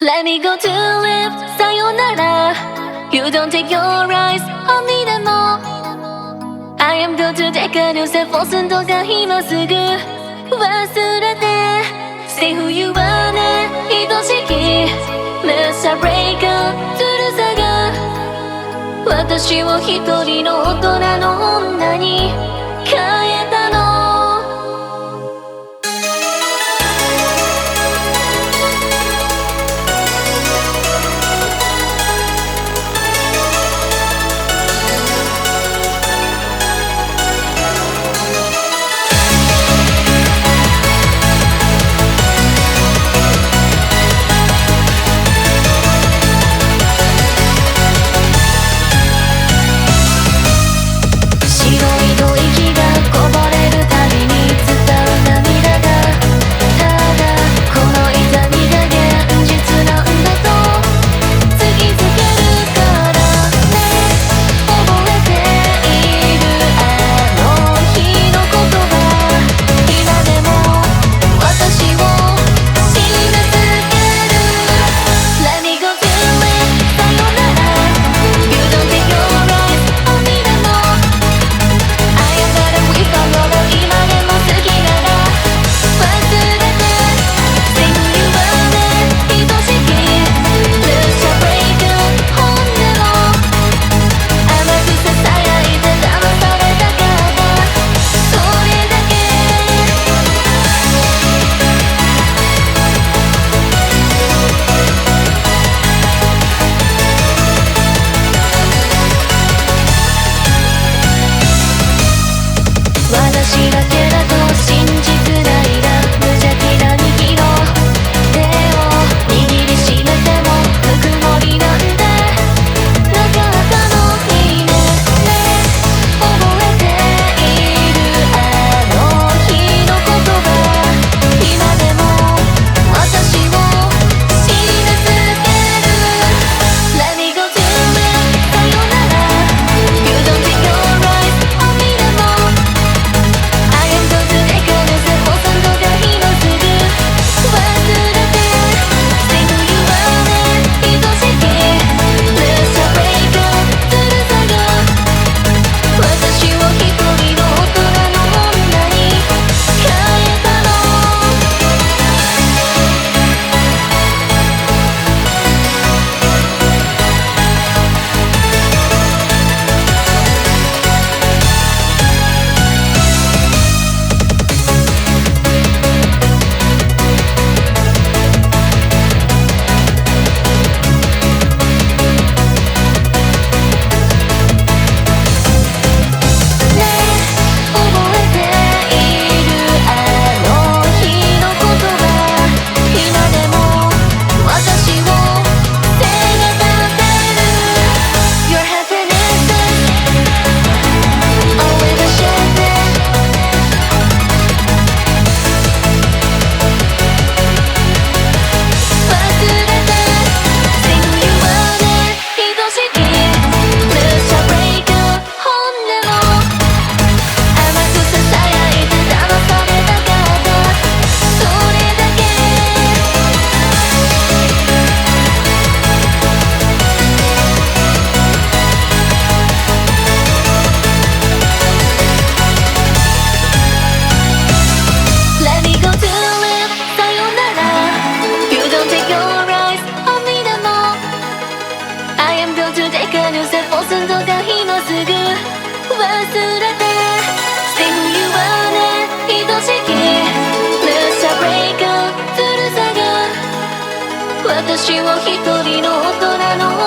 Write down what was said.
Let me go to live さよなら You don't take your eyes on me でも I am going to take a new step force とか今すぐ忘れて Say who you are ね愛しき Mr. Breaker ずるさが私を一人の大人の女に変えたの私だけだと信じづらいな無邪気な右の手を握りしめてもぬくもりなんてなかったのにね覚えているあの日の言葉今でも私を締め付ける Let me go to live さよなら You don't take your eyes on me でも私を一人の大人の